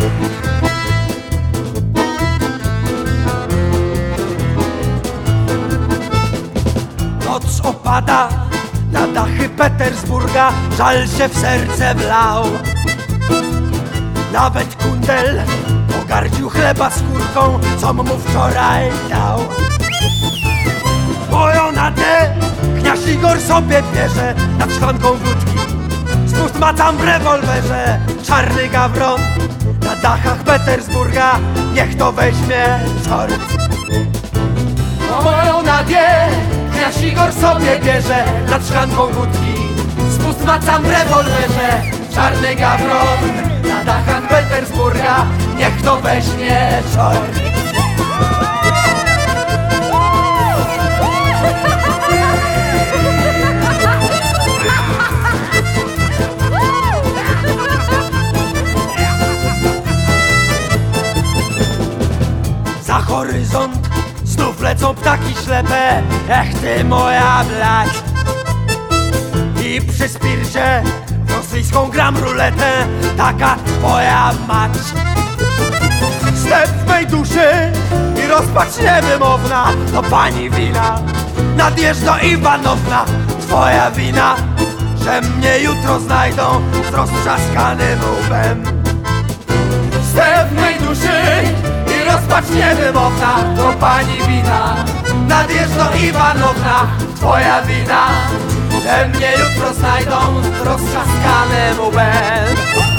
Noc opada na dachy Petersburga, żal się w serce wlał. Nawet kundel pogardził chleba skórką, co mu wczoraj dał. Boją na te kniaz Igor sobie bierze nad szklanką wódki. Spust ma tam w rewolwerze czarny gawron. Na dachach Petersburga niech to weźmie czort. Boją na die kniaz Igor sobie bierze nad szklanką wódki. Spust ma tam w rewolwerze czarny gawron. Na dachach Petersburga niech to weźmie czort. Za horyzont znów lecą ptaki ślepe, ech ty moja blać. I przy spircie w rosyjską gram ruletę, taka twoja mać. Step w mej duszy i rozpacz niewymowna, to pani wina. Nadjeżdża Iwanowna, twoja wina, że mnie jutro znajdą z roztrzaskanym łbem. Step w mej duszy i rozpacz niewymowna, to pani wina. Nadjeżdża Iwanowna, twoja wina, że mnie jutro znajdą z roztrzaskanym łbem.